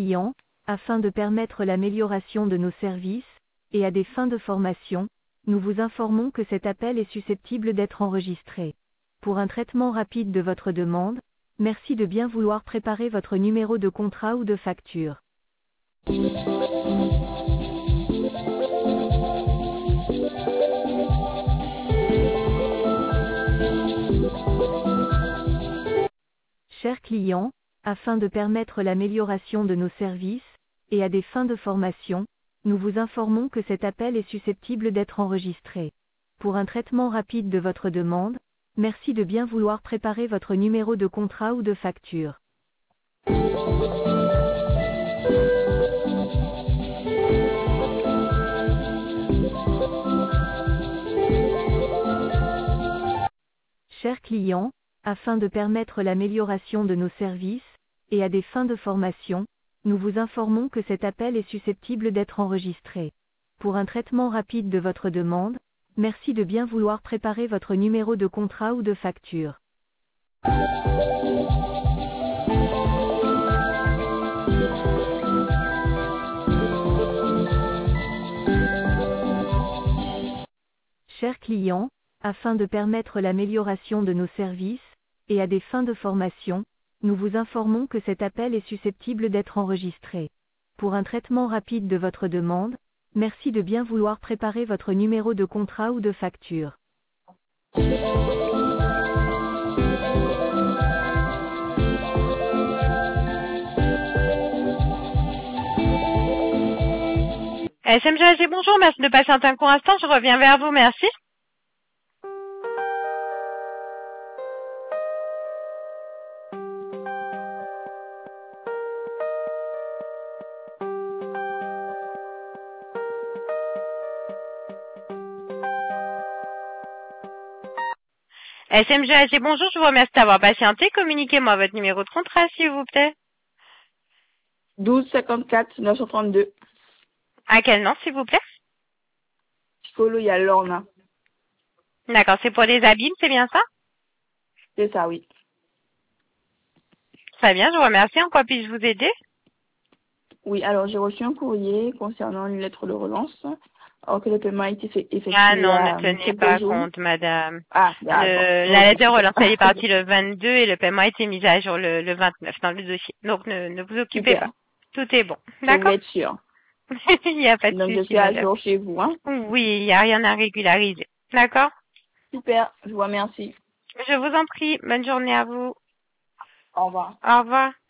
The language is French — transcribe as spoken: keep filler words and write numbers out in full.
clients, afin de permettre l'amélioration de nos services, et à des fins de formation, nous vous informons que cet appel est susceptible d'être enregistré. Pour un traitement rapide de votre demande, merci de bien vouloir préparer votre numéro de contrat ou de facture. Chers clients, afin de permettre l'amélioration de nos services, et à des fins de formation, nous vous informons que cet appel est susceptible d'être enregistré. Pour un traitement rapide de votre demande, merci de bien vouloir préparer votre numéro de contrat ou de facture. Chers clients, afin de permettre l'amélioration de nos services, et à des fins de formation, nous vous informons que cet appel est susceptible d'être enregistré. Pour un traitement rapide de votre demande, merci de bien vouloir préparer votre numéro de contrat ou de facture. Chers clients, afin de permettre l'amélioration de nos services, et à des fins de formation, nous vous informons que cet appel est susceptible d'être enregistré. Pour un traitement rapide de votre demande, merci de bien vouloir préparer votre numéro de contrat ou de facture. S M G A G, bonjour, merci de patienter un court instant, je reviens vers vous, merci. S M G A G, bonjour, je vous remercie d'avoir patienté. Communiquez-moi votre numéro de contrat, s'il vous plaît. douze cinquante-quatre neuf cent trente-deux. À quel nom, s'il vous plaît? Chikolo, il y a Lorna. D'accord, c'est pour les abîmes, c'est bien ça? C'est ça, oui. Très bien, je vous remercie. En quoi puis-je vous aider? Oui, alors j'ai reçu un courrier concernant une lettre de relance, alors que le paiement a été fait, effectué Ah non, à ne tenez quelques pas jours. compte, madame. Ah, Le, d'accord. la Ok, lettre de super. relance, elle est partie le vingt-deux et le paiement a été mis à jour le, le vingt-neuf dans le dossier. Donc ne, ne vous occupez Super. pas. Tout est bon. Je voulais D'accord? être sûre. Il n'y a pas de Donc je souci, suis à madame. jour chez vous, hein. Oui, il n'y a rien à régulariser. D'accord? Super, je vous remercie. Je vous en prie. Bonne journée à vous. Au revoir. Au revoir.